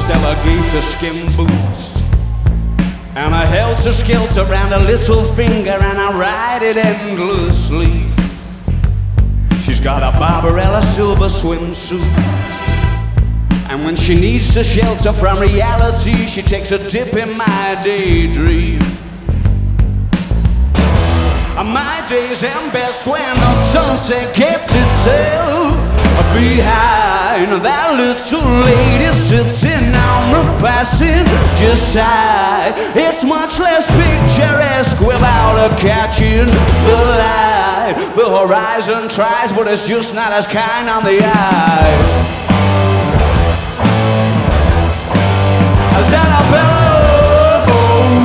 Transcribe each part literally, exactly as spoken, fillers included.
just alligator skin boots, and a helter-skelter around a little finger, and I ride it endlessly. She's got a Barbarella silver swimsuit, and when she needs to shelter from reality, she takes a dip in my daydream. And my days end best when the sunset gets itself behind that little lady sitting on the passenger side. It's much less picturesque without her catching the light. The horizon tries, but it's just not as kind on the eye. As Annabella,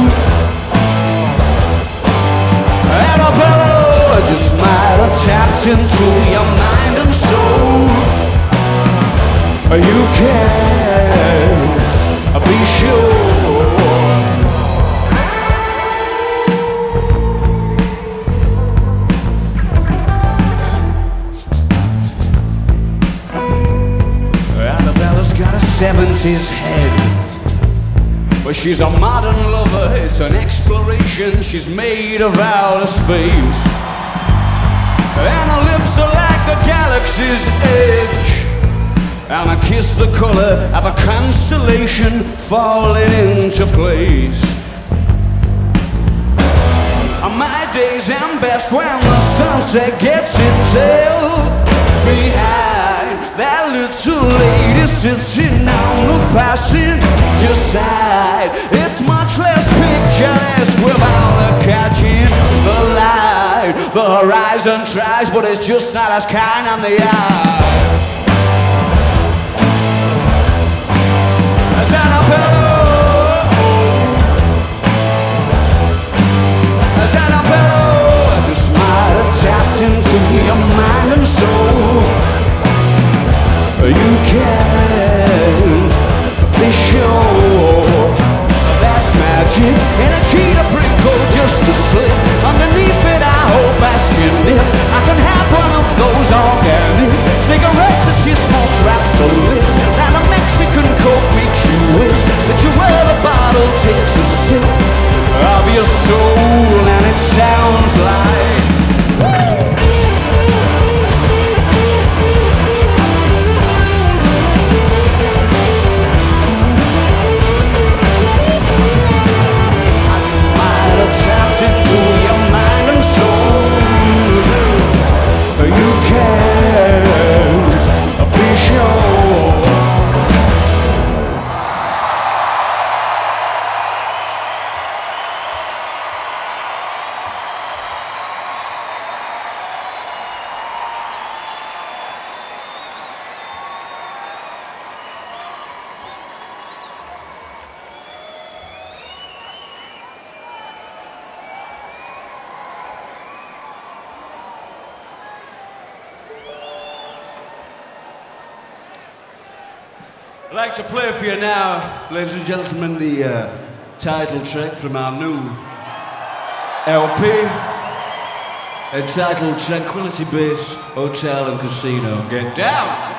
Annabella, I just might have tapped into your mind and soul. You can't be sure. Annabella's got a seventies head, but she's a modern lover. It's an exploration. She's made of outer space, and her lips are like the galaxy's edge, and I kiss the color of a constellation falling into place. And my days end best when the sunset gets itself behind that little lady sitting on the passenger side. It's much less picturesque without her catching the light. The horizon tries, but it's just not as kind on the eye. As Annabella, as Annabella, I just might have tapped into your mind and soul. You can't be sure. That's magic in a cheetah prickle just to slip underneath it. I hope asking if I can have one of those organic cigarettes that she smokes wrapped so lit that a Mexican Coke makes you wish that you were the bottle takes a sip of your soul, and it sounds like tapped into your mind and soul. You can't be sure. I'd like to play for you now, ladies and gentlemen, the uh, title track from our new L P, entitled Tranquility Base Hotel and Casino. Get down!